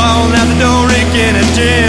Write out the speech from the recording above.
falling out the door, Rick in a jet.